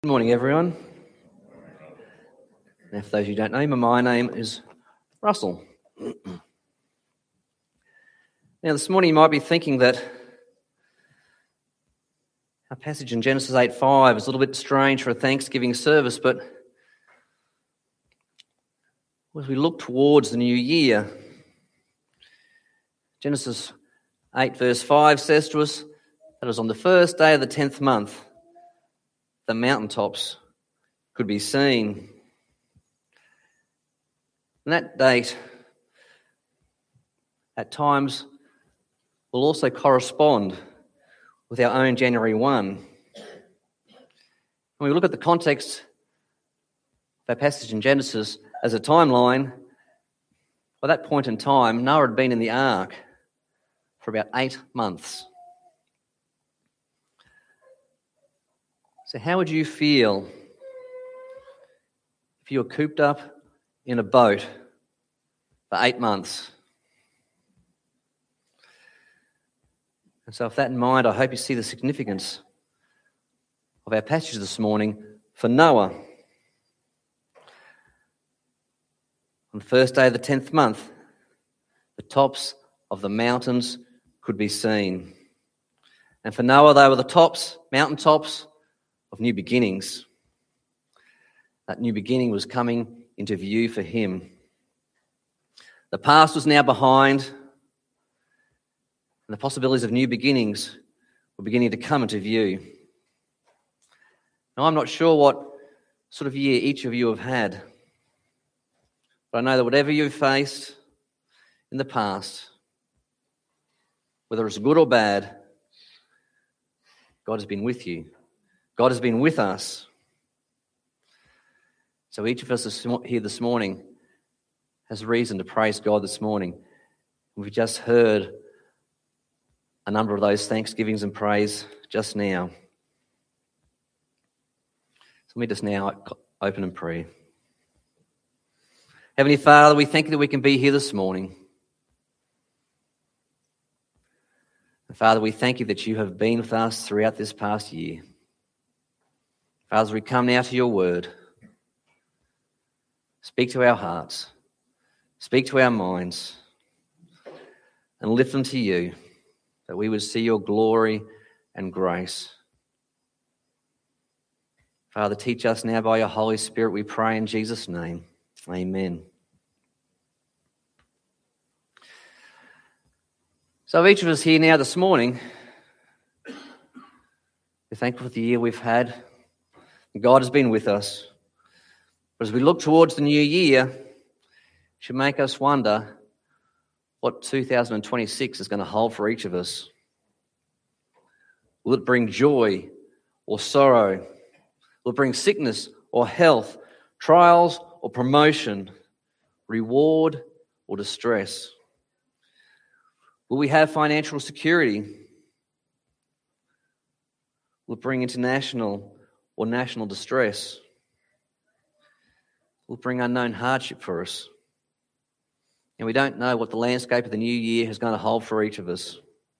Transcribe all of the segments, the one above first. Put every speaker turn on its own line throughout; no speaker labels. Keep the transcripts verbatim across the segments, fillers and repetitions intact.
Good morning, everyone. Now, for those who don't know me, my name is Russell. Now, this morning you might be thinking that our passage in Genesis eight five is a little bit strange for a Thanksgiving service, but as we look towards the new year, Genesis eight verse five says to us that it was on the first day of the tenth month the mountaintops could be seen. And that date, at times, will also correspond with our own January first. When we look at the context of our passage in Genesis as a timeline, by that point in time, Noah had been in the ark for about eight months. So how would you feel if you were cooped up in a boat for eight months? And so with that in mind, I hope you see the significance of our passage this morning for Noah. On the first day of the tenth month, the tops of the mountains could be seen. And for Noah, they were the tops, mountain tops, of new beginnings. That new beginning was coming into view for him. The past was now behind, and the possibilities of new beginnings were beginning to come into view. Now, I'm not sure what sort of year each of you have had, but I know that whatever you've faced in the past, whether it's good or bad, God has been with you. God has been with us. So each of us here this morning has reason to praise God this morning. We've just heard a number of those thanksgivings and praise just now. So let me just now open in prayer. Heavenly Father, we thank you that we can be here this morning. And Father, we thank you that you have been with us throughout this past year. Father, as we come now to your word, speak to our hearts, speak to our minds, and lift them to you, that we would see your glory and grace. Father, teach us now by your Holy Spirit, we pray in Jesus' name. Amen. So each of us here now this morning, we're thankful for the year we've had. God has been with us. But as we look towards the new year, it should make us wonder what two thousand twenty-six is going to hold for each of us. Will it bring joy or sorrow? Will it bring sickness or health, trials or promotion, reward or distress? Will we have financial security? Will it bring international or national distress? Will bring unknown hardship for us. And we don't know what the landscape of the new year is going to hold for each of us.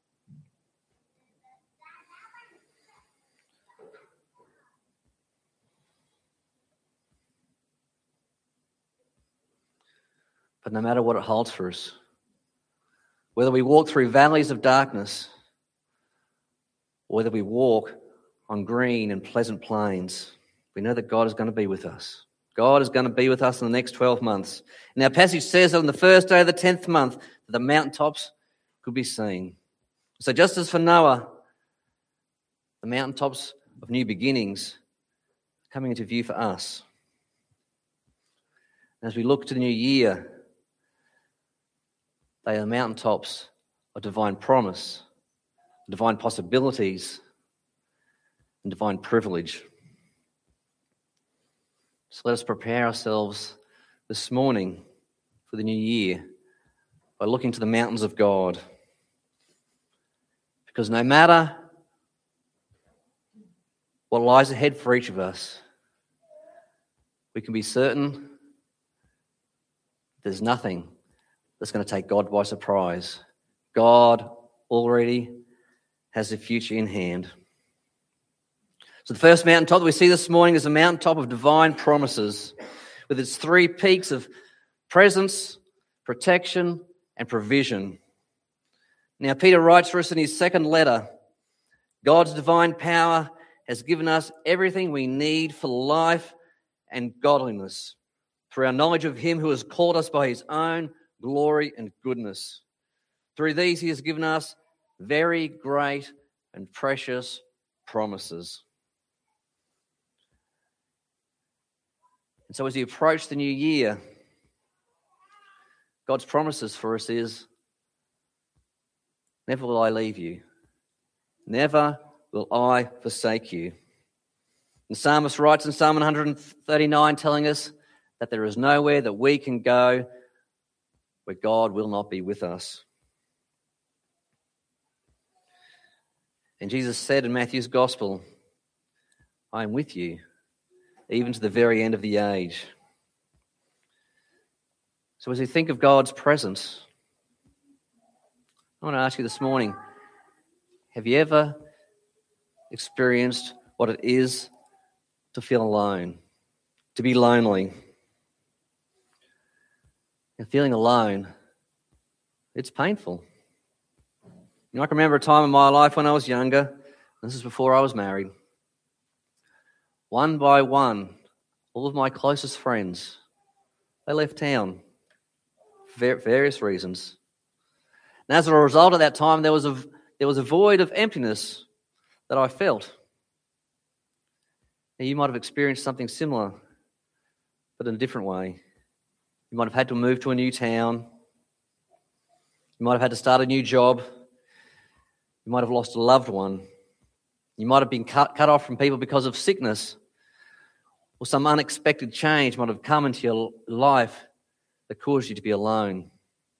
But no matter what it holds for us, whether we walk through valleys of darkness, or whether we walk on green and pleasant plains, we know that God is going to be with us. God is going to be with us in the next twelve months. And our passage says that on the first day of the tenth month, the mountaintops could be seen. So just as for Noah, the mountaintops of new beginnings are coming into view for us. And as we look to the new year, they are the mountaintops of divine promise, divine possibilities, and divine privilege. So let us prepare ourselves this morning for the new year by looking to the mountains of God. Because no matter what lies ahead for each of us, we can be certain there's nothing that's going to take God by surprise. God already has the future in hand. So the first mountaintop that we see this morning is the mountaintop of divine promises, with its three peaks of presence, protection, and provision. Now, Peter writes for us in his second letter, God's divine power has given us everything we need for life and godliness through our knowledge of him who has called us by his own glory and goodness. Through these he has given us very great and precious promises. And so as we approach the new year, God's promises for us is, never will I leave you. Never will I forsake you. The psalmist writes in Psalm one thirty-nine telling us that there is nowhere that we can go where God will not be with us. And Jesus said in Matthew's Gospel, I am with you, even to the very end of the age. So as we think of God's presence, I want to ask you this morning, have you ever experienced what it is to feel alone, to be lonely? And feeling alone, it's painful. You know, I can remember a time in my life when I was younger, this is before I was married. One by one, all of my closest friends, they left town for various reasons. And as a result of that time, there was a there was a void of emptiness that I felt. Now, you might have experienced something similar, but in a different way. You might have had to move to a new town. You might have had to start a new job. You might have lost a loved one. You might have been cut, cut off from people because of sickness, or some unexpected change might have come into your life that caused you to be alone.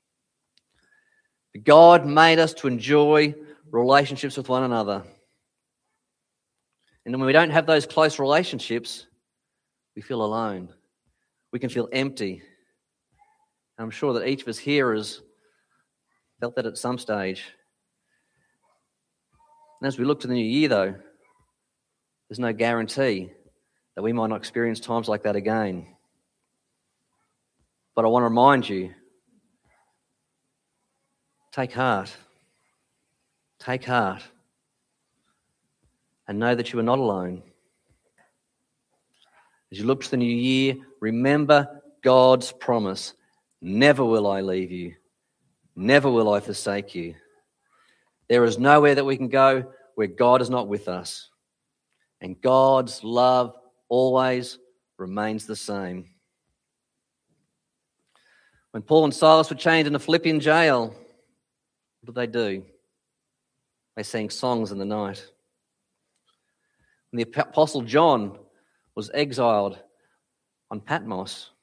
But God made us to enjoy relationships with one another. And when we don't have those close relationships, we feel alone. We can feel empty. And I'm sure that each of us here has felt that at some stage. And as we look to the new year, though, there's no guarantee that we might not experience times like that again. But I want to remind you, take heart. Take heart. And know that you are not alone. As you look to the new year, remember God's promise. Never will I leave you. Never will I forsake you. There is nowhere that we can go where God is not with us. And God's love always remains the same. When Paul and Silas were chained in a Philippian jail, what did they do? They sang songs in the night. When the Apostle John was exiled on Patmos,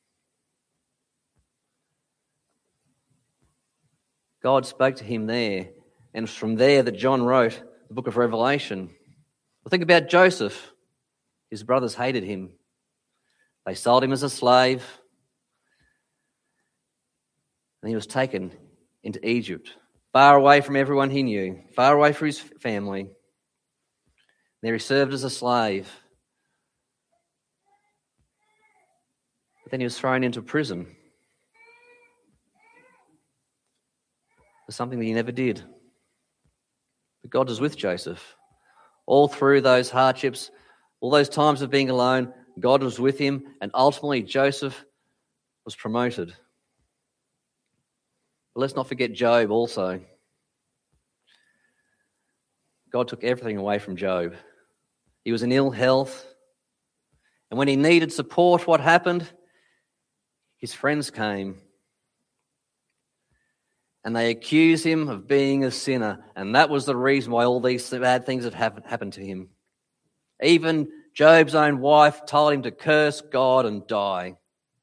God spoke to him there, and it's from there that John wrote the book of Revelation. Well, think about Joseph. His brothers hated him. They sold him as a slave, and he was taken into Egypt, far away from everyone he knew, far away from his family. There he served as a slave. But then he was thrown into prison for something that he never did. But God was with Joseph. All through those hardships, all those times of being alone, God was with him, and ultimately Joseph was promoted. But let's not forget Job also. God took everything away from Job. He was in ill health. And when he needed support, what happened? His friends came. And they accused him of being a sinner. And that was the reason why all these bad things had happened to him. Even Job's own wife told him to curse God and die.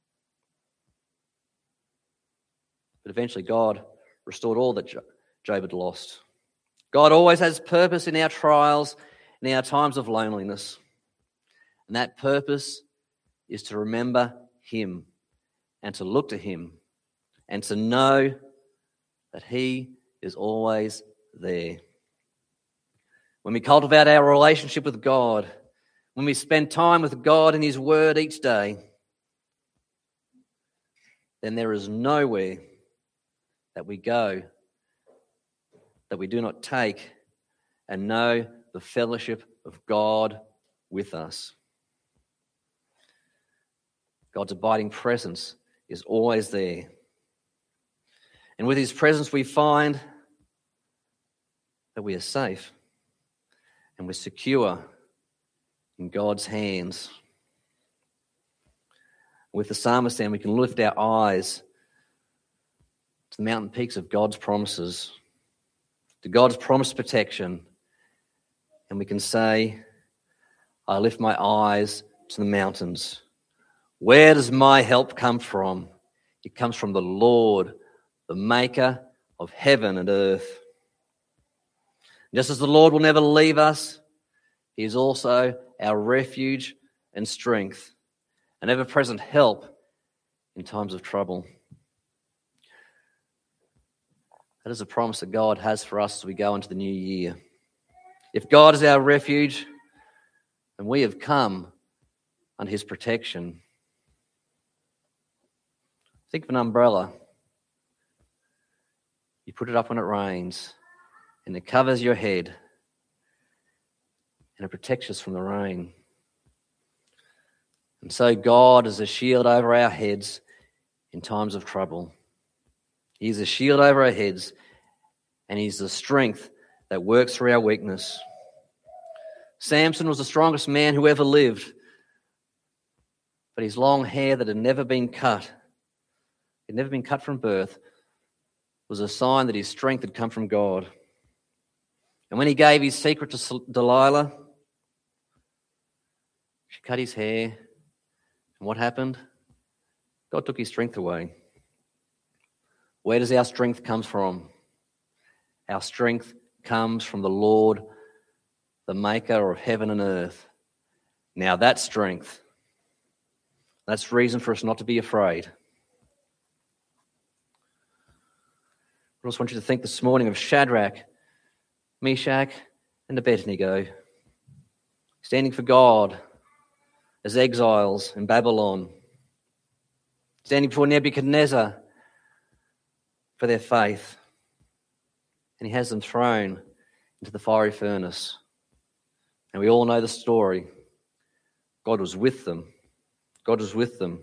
But eventually God restored all that Job had lost. God always has purpose in our trials, in our times of loneliness. And that purpose is to remember him and to look to him and to know that he is always there. When we cultivate our relationship with God, when we spend time with God and His Word each day, then there is nowhere that we go that we do not take and know the fellowship of God with us. God's abiding presence is always there. And with His presence we find that we are safe and we're secure in God's hands. With the psalmist then, we can lift our eyes to the mountain peaks of God's promises, to God's promised protection, and we can say, I lift my eyes to the mountains. Where does my help come from? It comes from the Lord, the maker of heaven and earth. Just as the Lord will never leave us, He is also our refuge and strength, an ever-present help in times of trouble. That is a promise that God has for us as we go into the new year. If God is our refuge, then we have come under His protection. Think of an umbrella. You put it up when it rains, and it covers your head, and it protects us from the rain. And so God is a shield over our heads in times of trouble. He is a shield over our heads, and He's the strength that works through our weakness. Samson was the strongest man who ever lived, but his long hair that had never been cut, had never been cut from birth, was a sign that his strength had come from God. And when he gave his secret to Delilah, she cut his hair, and what happened? God took his strength away. Where does our strength come from? Our strength comes from the Lord, the maker of heaven and earth. Now that strength, that's reason for us not to be afraid. I just want you to think this morning of Shadrach, Meshach, and Abednego, standing for God as exiles in Babylon, standing before Nebuchadnezzar for their faith. And he has them thrown into the fiery furnace. And we all know the story. God was with them. God was with them.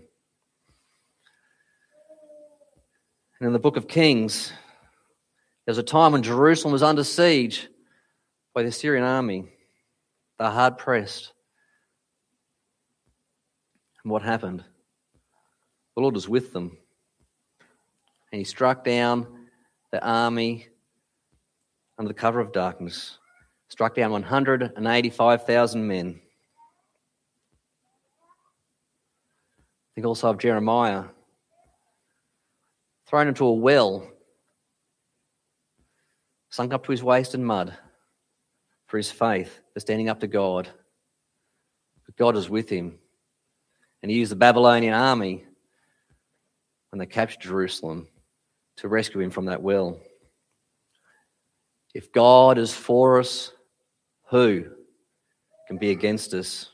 And in the book of Kings, there was a time when Jerusalem was under siege by the Assyrian army. They were hard pressed. And what happened? The Lord was with them. And He struck down the army under the cover of darkness. Struck down one hundred eighty-five thousand men. Think also of Jeremiah, thrown into a well, sunk up to his waist in mud for his faith, for standing up to God. But God was with him, and He used the Babylonian army when they captured Jerusalem to rescue him from that well. If God is for us, who can be against us?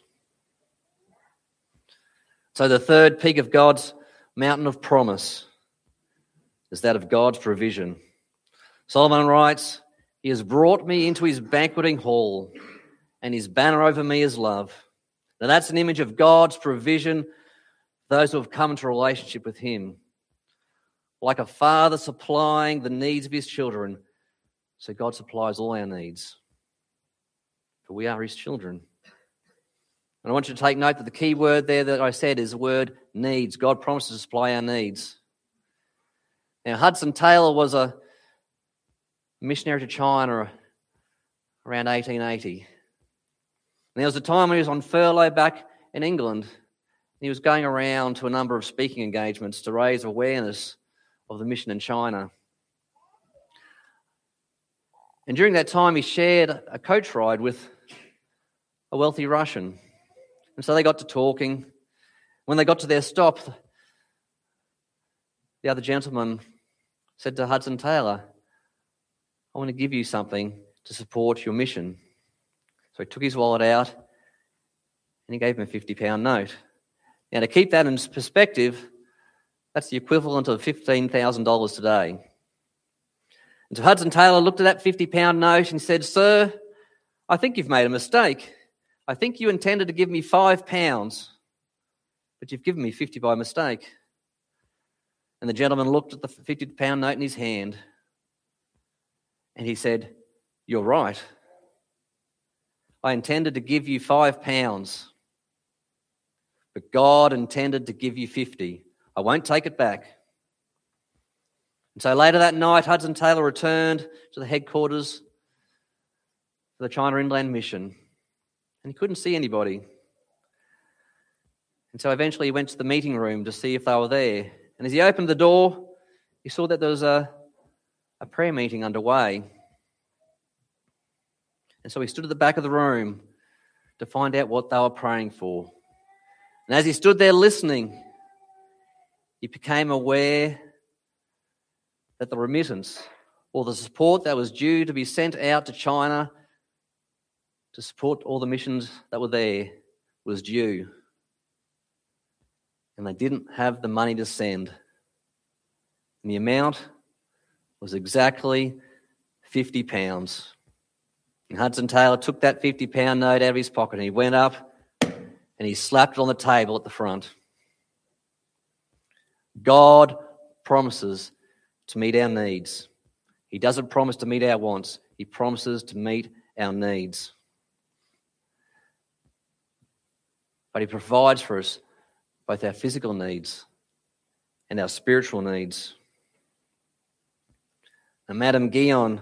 So the third peak of God's mountain of promise is that of God's provision. Solomon writes, He has brought me into His banqueting hall, and His banner over me is love. Now that's an image of God's provision, those who have come into a relationship with Him. Like a father supplying the needs of his children, so God supplies all our needs. For we are His children. And I want you to take note that the key word there that I said is the word needs. God promises to supply our needs. Now, Hudson Taylor was a missionary to China around eighteen eighty. And there was a time when he was on furlough back in England. He was going around to a number of speaking engagements to raise awareness of the mission in China. And during that time, he shared a coach ride with a wealthy Russian. And so they got to talking. When they got to their stop, the other gentleman said to Hudson Taylor, I want to give you something to support your mission. So he took his wallet out And he gave him a fifty pound note. Now, to keep that in perspective, that's the equivalent of fifteen thousand dollars today. And so Hudson Taylor looked at that fifty pound note and said, "Sir, I think you've made a mistake. I think you intended to give me five pounds, but you've given me fifty by mistake." And the gentleman looked at the fifty pound note in his hand and he said, "You're right. I intended to give you five pounds, but God intended to give you fifty. I won't take it back." And so later that night, Hudson Taylor returned to the headquarters for the China Inland Mission, and he couldn't see anybody. And so eventually he went to the meeting room to see if they were there. And as he opened the door, he saw that there was a, a prayer meeting underway. And so he stood at the back of the room to find out what they were praying for. And as he stood there listening, he became aware that the remittance or the support that was due to be sent out to China to support all the missions that were there was due. And they didn't have the money to send. And the amount was exactly fifty pounds. And Hudson Taylor took that fifty pound note out of his pocket and he went up and he slapped it on the table at the front. God promises to meet our needs. He doesn't promise to meet our wants. He promises to meet our needs. But he provides for us both our physical needs and our spiritual needs. And Madame Guyon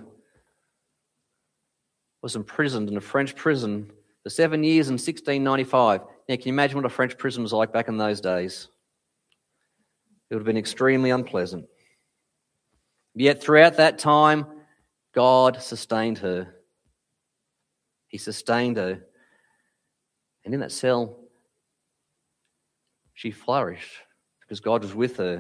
was imprisoned in a French prison for seven years in sixteen ninety-five. Now, can you imagine what a French prison was like back in those days? It would have been extremely unpleasant. Yet throughout that time, God sustained her. He sustained her. And in that cell, she flourished because God was with her.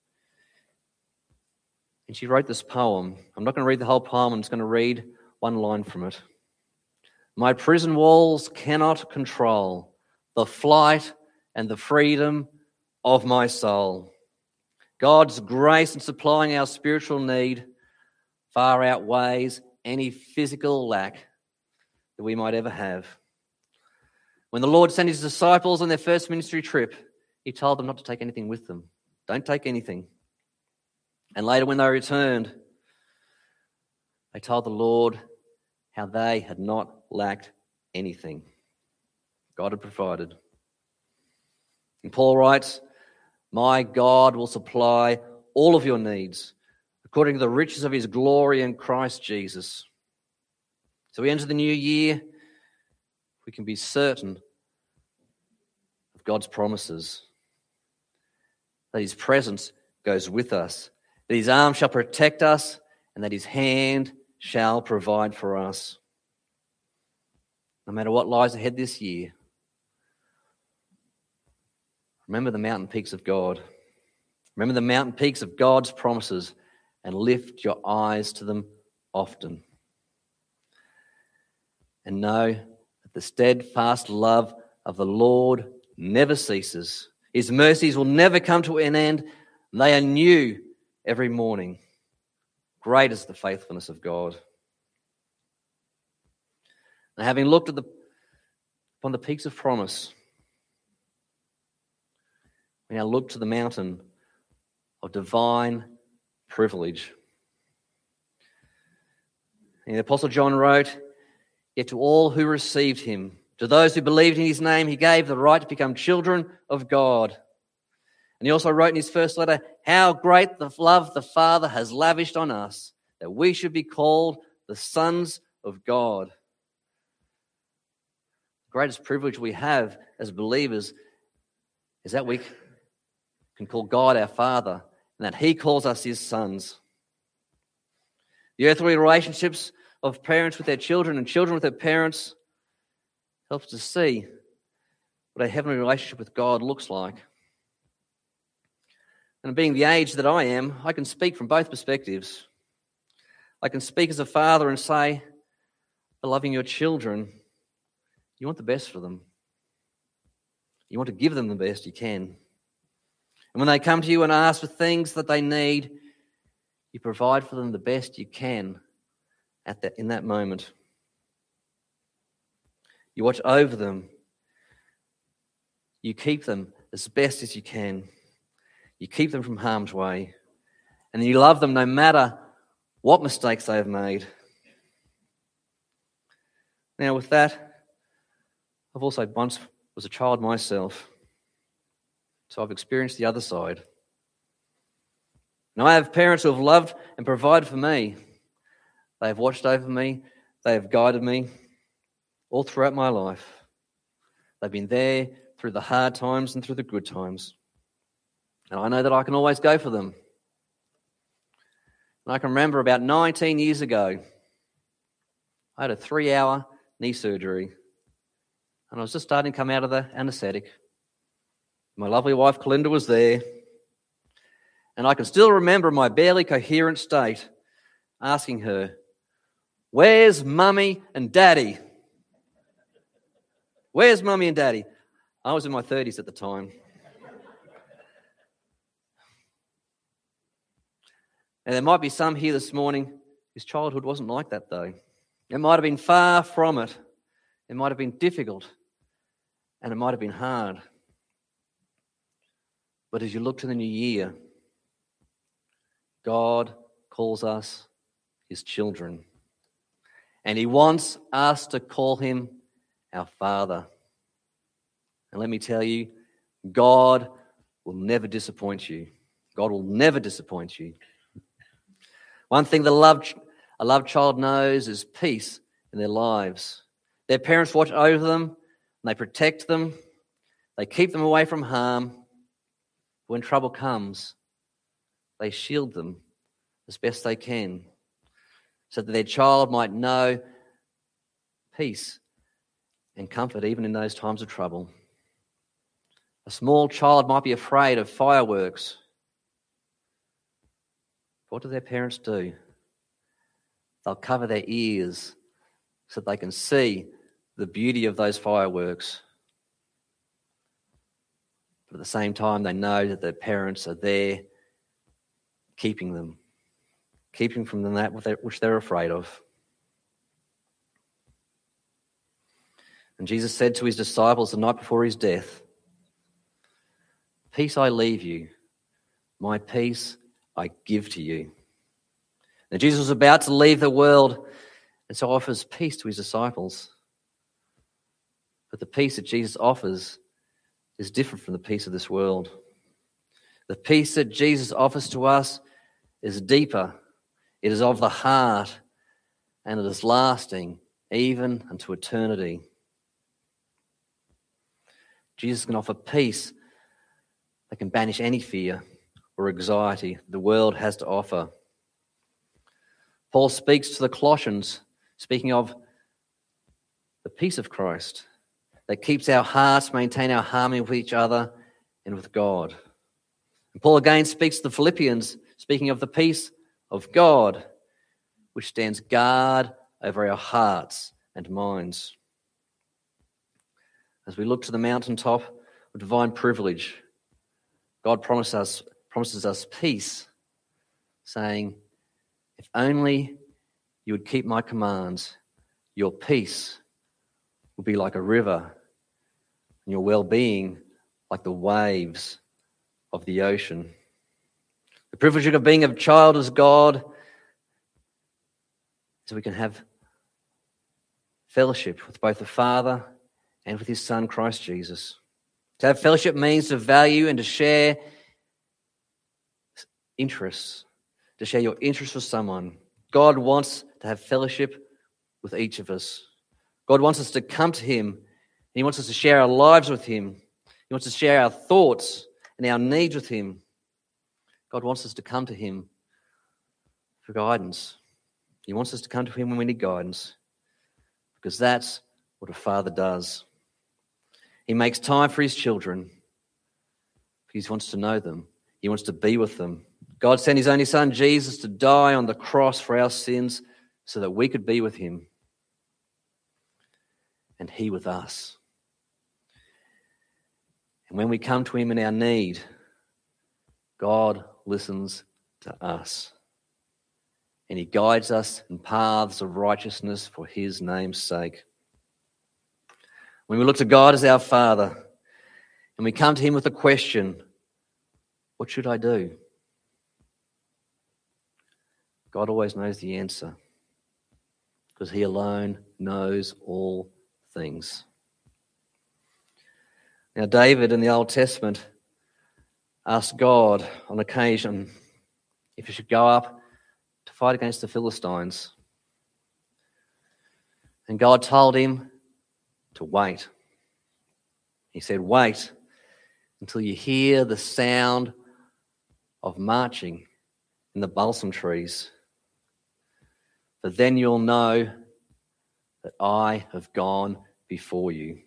And she wrote this poem. I'm not going to read the whole poem, I'm just going to read one line from it. "My prison walls cannot control the flight and the freedom of my soul. God's grace in supplying our spiritual need far outweighs any physical lack that we might ever have." When the Lord sent his disciples on their first ministry trip, he told them not to take anything with them. Don't take anything. And later when they returned, they told the Lord how they had not lacked anything. God had provided. And Paul writes, "My God will supply all of your needs according to the riches of his glory in Christ Jesus." So we enter the new year, we can be certain of God's promises, that his presence goes with us, that his arm shall protect us, and that his hand shall provide for us. No matter what lies ahead this year, remember the mountain peaks of God. Remember the mountain peaks of God's promises and lift your eyes to them often. And know that the steadfast love of the Lord never ceases. His mercies will never come to an end. They are new every morning. Great is the faithfulness of God. And having looked at the, upon the peaks of promise, we now look to the mountain of divine privilege. And the Apostle John wrote, "Yet to all who received him, to those who believed in his name, he gave the right to become children of God." And he also wrote in his first letter, "How great the love the Father has lavished on us, that we should be called the sons of God." The greatest privilege we have as believers is that we can call God our Father and that he calls us his sons. The earthly relationships of parents with their children and children with their parents helps to see what a heavenly relationship with God looks like. And being the age that I am, I can speak from both perspectives. I can speak as a father and say, for loving your children, you want the best for them. You want to give them the best you can. And when they come to you and ask for things that they need, you provide for them the best you can at that, in that moment. You watch over them. You keep them as best as you can. You keep them from harm's way. And you love them no matter what mistakes they have made. Now, with that, I've also once was a child myself. So I've experienced the other side. Now, I have parents who have loved and provided for me. They have watched over me. They have guided me all throughout my life. They've been there through the hard times and through the good times. And I know that I can always go for them. And I can remember about nineteen years ago, I had a three-hour knee surgery. And I was just starting to come out of the anaesthetic. My lovely wife, Calinda, was there. And I can still remember my barely coherent state asking her, "Where's Mummy and Daddy? Where's Mummy and Daddy?" I was in my thirties at the time. And there might be some here this morning whose childhood wasn't like that, though. It might have been far from it. It might have been difficult. And it might have been hard. But as you look to the new year, God calls us his children. And he wants us to call him our Father. And let me tell you, God will never disappoint you. God will never disappoint you. One thing that a loved, a loved child knows is peace in their lives. Their parents watch over them, and they protect them. They keep them away from harm. When trouble comes, they shield them as best they can so that their child might know peace and comfort even in those times of trouble. A small child might be afraid of fireworks. What do their parents do? They'll cover their ears so that they can see the beauty of those fireworks. But at the same time, they know that their parents are there keeping them, keeping from them that which they're afraid of. And Jesus said to his disciples the night before his death, "Peace I leave you, my peace I give to you." Now Jesus was about to leave the world and so offers peace to his disciples. But the peace that Jesus offers is different from the peace of this world. The peace that Jesus offers to us is deeper. It is of the heart and it is lasting even unto eternity. Jesus can offer peace that can banish any fear or anxiety the world has to offer. Paul speaks to the Colossians, speaking of the peace of Christ that keeps our hearts, maintain our harmony with each other and with God. And Paul again speaks to the Philippians, speaking of the peace of God, which stands guard over our hearts and minds. As we look to the mountaintop of divine privilege, God promises us, promises us peace, saying, "If only you would keep my commands, your peace will be like a river, and your well-being like the waves of the ocean." The privilege of being a child of God is that we can have fellowship with both the Father and with his Son, Christ Jesus. To have fellowship means to value and to share interests, to share your interests with someone. God wants to have fellowship with each of us. God wants us to come to him. He wants us to share our lives with him. He wants to share our thoughts and our needs with him. God wants us to come to him for guidance. He wants us to come to him when we need guidance, because that's what a father does. He makes time for his children. He wants to know them. He wants to be with them. God sent his only son, Jesus, to die on the cross for our sins so that we could be with him and he with us. And when we come to him in our need, God listens to us. And he guides us in paths of righteousness for his name's sake. When we look to God as our Father, and we come to him with a question, what should I do? God always knows the answer, because he alone knows all things. Now, David in the Old Testament asked God on occasion if he should go up to fight against the Philistines. And God told him to wait. He said, wait until you hear the sound of marching in the balsam trees. For then you'll know that I have gone before you.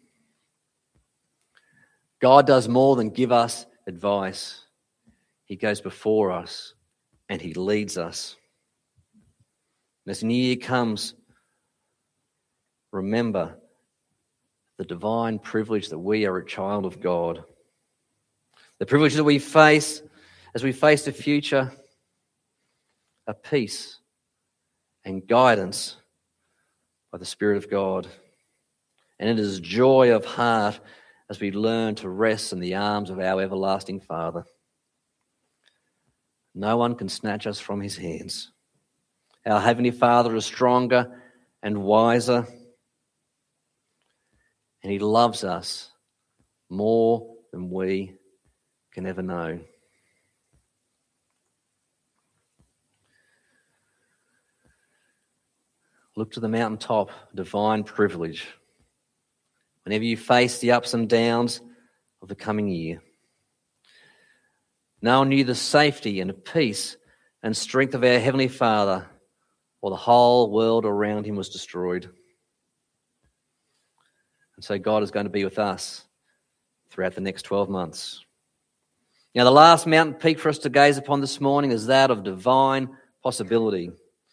God does more than give us advice. He goes before us and he leads us. And as New Year comes, remember the divine privilege that we are a child of God. The privilege that we face as we face the future are peace and guidance by the Spirit of God. And it is joy of heart as we learn to rest in the arms of our everlasting Father. No one can snatch us from his hands. Our Heavenly Father is stronger and wiser, and he loves us more than we can ever know. Look to the mountaintop, divine privilege, whenever you face the ups and downs of the coming year. No one knew the safety and peace and strength of our Heavenly Father, while the whole world around him was destroyed. And so God is going to be with us throughout the next twelve months. Now, the last mountain peak for us to gaze upon this morning is that of divine possibility.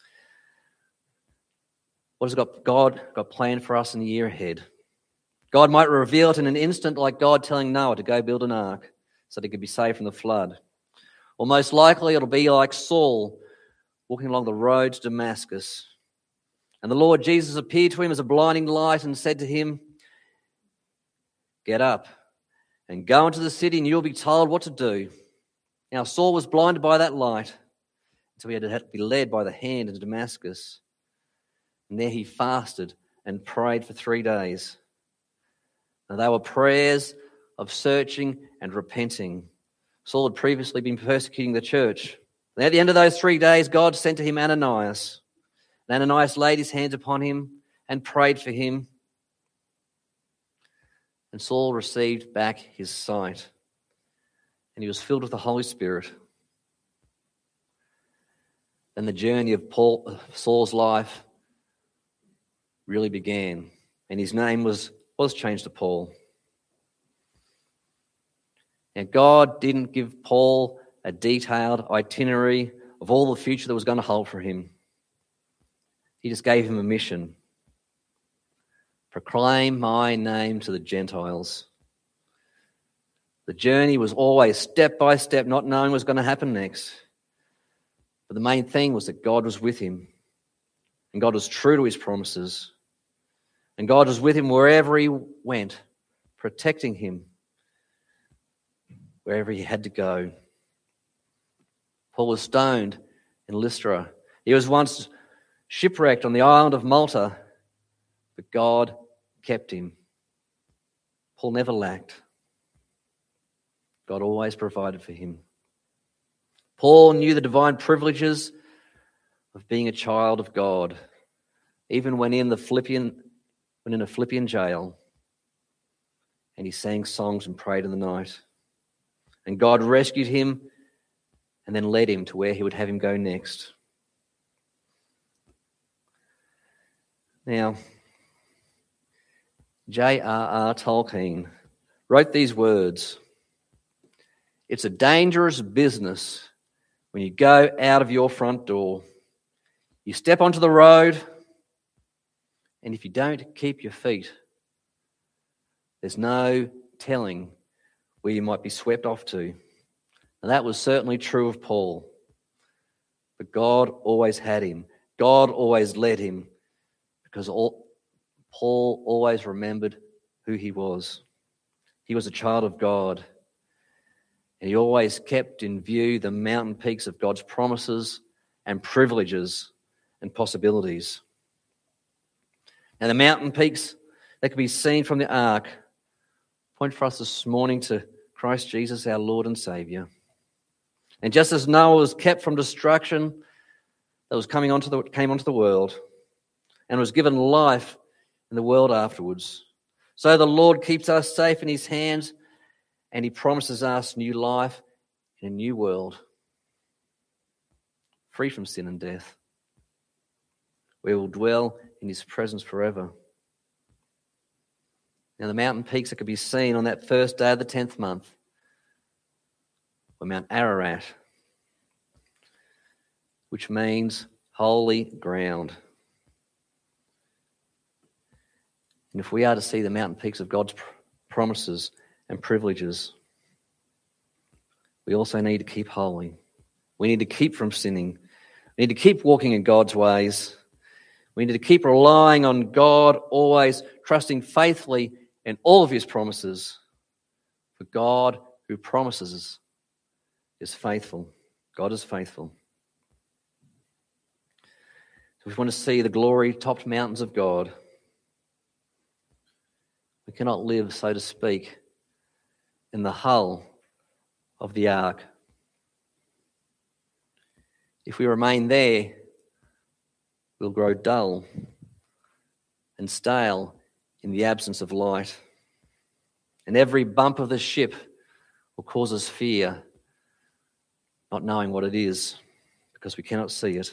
What has got God got planned for us in the year ahead? God might reveal it in an instant, like God telling Noah to go build an ark so that he could be saved from the flood. Or most likely it'll be like Saul walking along the road to Damascus. And the Lord Jesus appeared to him as a blinding light and said to him, "Get up and go into the city and you'll be told what to do." Now Saul was blinded by that light, so he had to be led by the hand into Damascus. And there he fasted and prayed for three days. Now they were prayers of searching and repenting. Saul had previously been persecuting the church. And at the end of those three days, God sent to him Ananias. And Ananias laid his hands upon him and prayed for him. And Saul received back his sight. And he was filled with the Holy Spirit. And the journey of Paul, Saul's life really began. And his name was, was changed to Paul. Now, God didn't give Paul a detailed itinerary of all the future that was going to hold for him. He just gave him a mission. Proclaim my name to the Gentiles. The journey was always step by step, not knowing what was going to happen next. But the main thing was that God was with him. And God was true to his promises. And God was with him wherever he went, protecting him wherever he had to go. Paul was stoned in Lystra. He was once shipwrecked on the island of Malta, but God kept him. Paul never lacked. God always provided for him. Paul knew the divine privileges of being a child of God, even when in the Philippian, when in a Philippian jail, and he sang songs and prayed in the night. And God rescued him and then led him to where he would have him go next. Now, J R R Tolkien wrote these words: "It's a dangerous business when you go out of your front door. You step onto the road, and if you don't keep your feet, there's no telling where you might be swept off to. And that was certainly true of Paul. But God always had him. God always led him, because all, Paul always remembered who he was. He was a child of God. And he always kept in view the mountain peaks of God's promises and privileges and possibilities. Now, the mountain peaks that can be seen from the ark point for us this morning to Christ Jesus, our Lord and Saviour. And just as Noah was kept from destruction that was coming onto the, came onto the world and was given life in the world afterwards, so the Lord keeps us safe in his hands, and he promises us new life in a new world, free from sin and death. We will dwell in his presence forever. Now, the mountain peaks that could be seen on that first day of the tenth month were Mount Ararat, which means holy ground. And if we are to see the mountain peaks of God's promises and privileges, we also need to keep holy. We need to keep from sinning. We need to keep walking in God's ways. We need to keep relying on God, always trusting faithfully in all of his promises. For God who promises is faithful. God is faithful. So if we want to see the glory-topped mountains of God, we cannot live, so to speak, in the hull of the ark. If we remain there, we'll grow dull and stale in the absence of light. And every bump of the ship will cause us fear, not knowing what it is, because we cannot see it.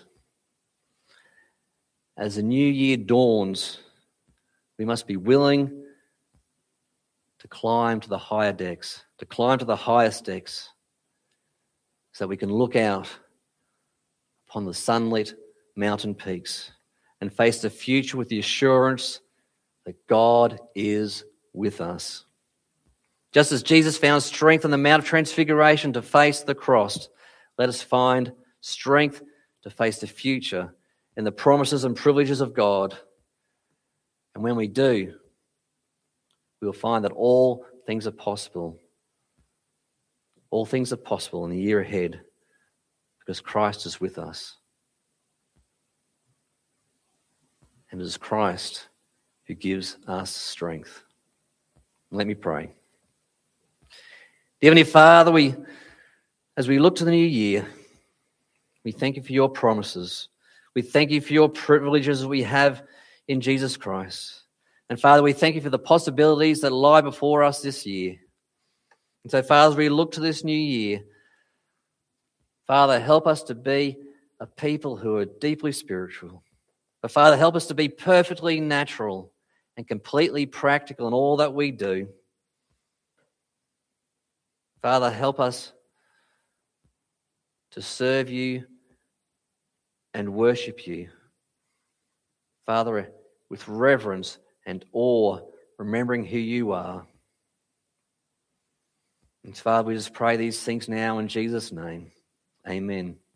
As the new year dawns, we must be willing to climb to the higher decks, to climb to the highest decks, so that we can look out upon the sunlit mountain peaks and face the future with the assurance that God is with us. Just as Jesus found strength on the Mount of Transfiguration to face the cross, let us find strength to face the future in the promises and privileges of God. And when we do, we'll find that all things are possible. All things are possible in the year ahead because Christ is with us. And it is Christ who gives us strength. Let me pray. Dear Heavenly Father, we, as we look to the new year, we thank you for your promises. We thank you for your privileges we have in Jesus Christ. And Father, we thank you for the possibilities that lie before us this year. And so, Father, as we look to this new year, Father, help us to be a people who are deeply spiritual. But Father, help us to be perfectly natural and completely practical in all that we do. Father, help us to serve you and worship you. Father, with reverence and awe, remembering who you are. And Father, we just pray these things now in Jesus' name. Amen.